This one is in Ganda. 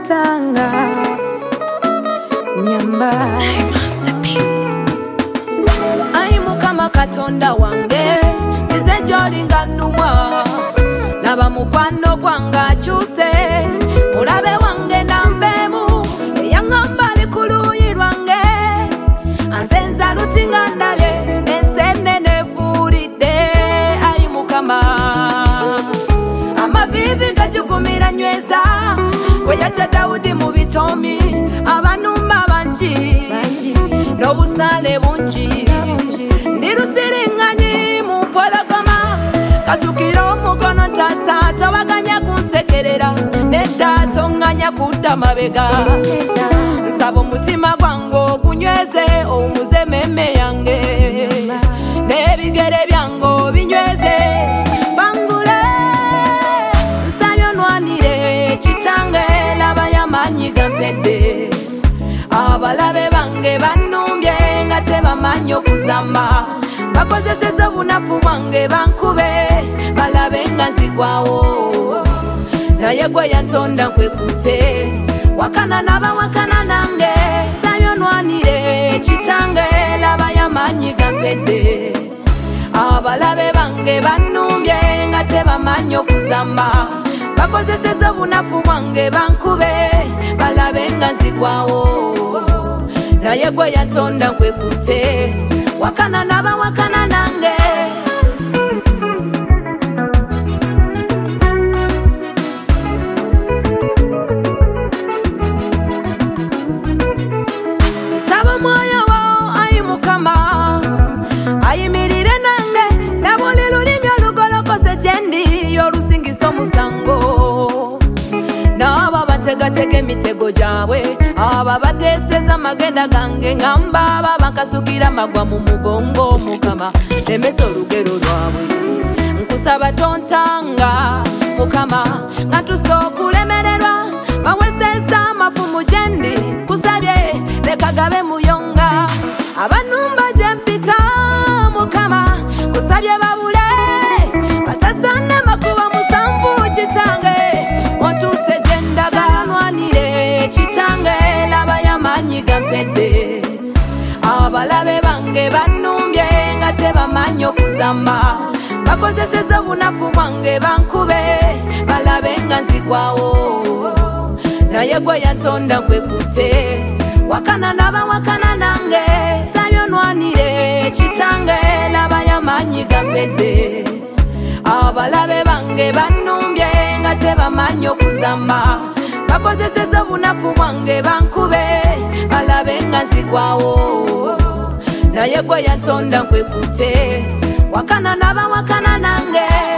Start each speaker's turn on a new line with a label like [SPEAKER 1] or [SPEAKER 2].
[SPEAKER 1] tontanga nyamba ai mukama katonda wange size jolinga numwa naba mukwano gwanga chuse mulabe wange nambemu yangamba likuluyi lwange ansenza lutinga ndabe ensene nefulide ai mukama amavivi gajukumira nyweza weyacha Daudi mu bitomi abanumba banji n'obusale bungi ndirusiringanyi mu polagama kasukira omukono ntasa tabaganya kunsekerera nedda tonganya kudda mabega nsaba omutima gwange ogunyweze owumuze meme yange n'ebigere byange obinyweze bangule nsabye onwanire kitange laba y'amaanyi gampedde abalabe bange banumbye nga tebamanyi okuzama bakozeseza obunafu bwange bankube balabe nga nzigwawo naye gwe yantonda nkwekute wakana n'abawakana nange nsabye onwanire kitange laba y'amaanyi gampedde abalabe bange banumbye nga tebamanyi okuzama bakozeseza obunafu bwange bankube balabe nga nzigwawo naye gwe yantonda nkwekute wakana n'abawakana nange saba mwoyo wo ayi mukama ayimirire nange nabuli lulimi olugolokose gyendi y'olusingisa omusango n'abo bategatega emitego gyabwe aba bateeseza magenda gange ngamba aba bakasukira magwa mu mugongo mukama lemesa olugero lwabwe nkusaba tontanga mukama nga tusookulemererwa baweseza amafumu gyendi kusabye leka gabe muyonga abanumba gyempita mukama kusabye babule basasane makuba musanvu kitange ontuse gyendaga nwanire kitange laba y'amaanyi gampedde abalabe bange banumbye nga tebamanyi okuzama bakozeseza obunafu bwange bankube balabe nga nzigwawo naye gwe yantonda nkwekute wakana n'abawakana nange nsabye onwanire kitange laba y'amaanyi gampedde abalabe bange banumbye nga tebamanyi okuzama bakozeseza obunafu bwange bankube balabe nga nzigwawo naye gwe yantonda nkwekute wakana n'abawakana nange